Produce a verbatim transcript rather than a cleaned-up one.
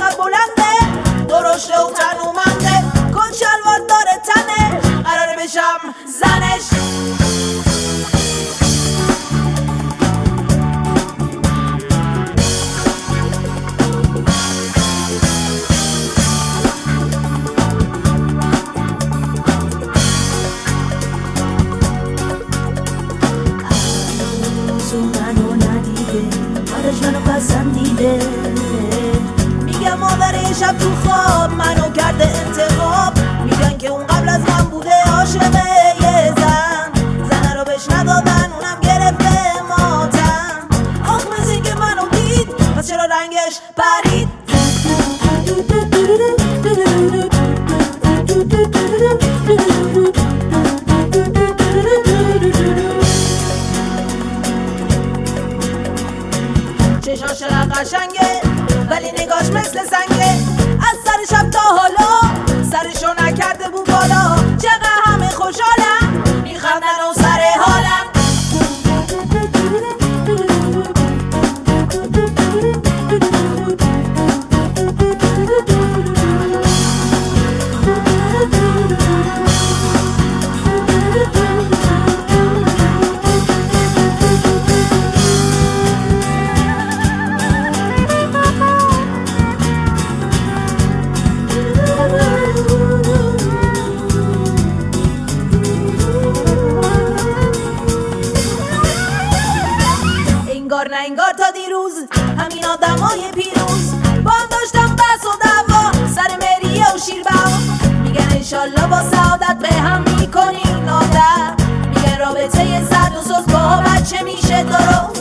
چقدر بلنده، درشته و تنومنده، کن شلوار داره تنه، قراره بشم زنش. منو ندیده، بعدش منو پسندیده، میگم مادر شب تو خواب منو کرده انتخاب، میگن که اون قبل از من بوده عاشق یه زن، زنه رو بهش ندادن اونم گرفته ماتم، آخ مثل این که منو دید پس چرا رنگش پرید. چشاش چقدر قشنگه ولی نگاش مثل سنگه، از سر شب تا حالا سرشو نکرده بود بالا، چقدر همه خوشحالم میخندن و سر حالم. انگار نه انگار تا دیروز همین آدمای پیروز با هم داشتم بحث و دعوا سر مریه و شیربها، میگن انشالله با سعادت به هم میکنین عادت، میگن رابطه زرد و سوز با بچه میشه درست.